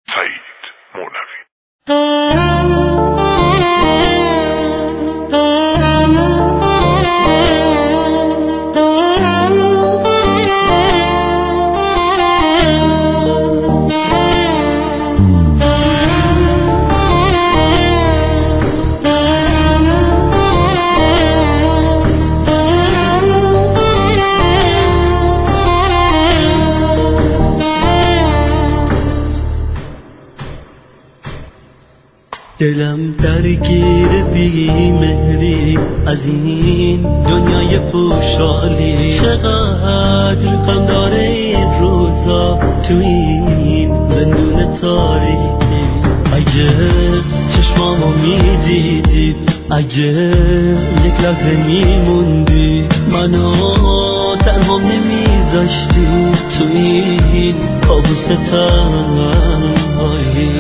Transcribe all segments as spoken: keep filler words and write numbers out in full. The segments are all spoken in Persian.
سعید مولوی. دلم درگیر بی مهری از این دنیای پوشالی، چقدر غم داره این روزا تو این زندون تاریکی. اگه چشمامو میدیدی، اگه یک لحظه میموندی، منو تنها نمیذاشتی تو این کابوس تنهایی.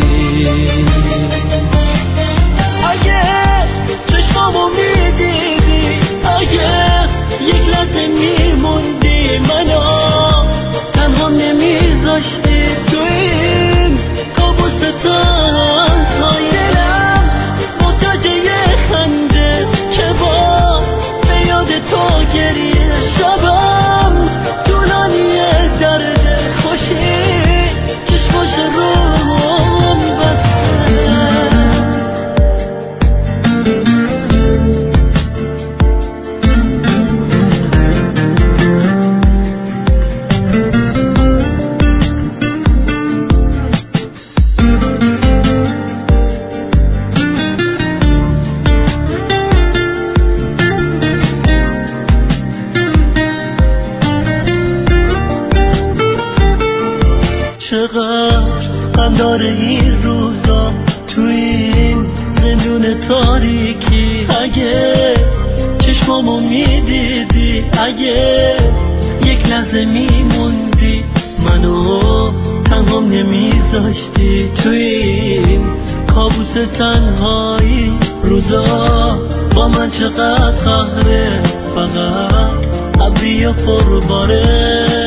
چشمامو میدیدی، اگه یک لحظه میموندی، منو تنها نمیذاشتی تو این کابوس تنهایی. دلم محتاج یه خنده که با به یاد تو گریه، شبم طولانیه درد خوشی چشماش روم بسته. چقدر غم داره این روزا تو این زندون تاریکی. اگه چشمامو میدیدی، اگه یک لحظه میموندی، منو تنها نمیذاشتی تو این کابوس تنهایی. روزا با من چقدر قهره، فقط ابری و پرباره.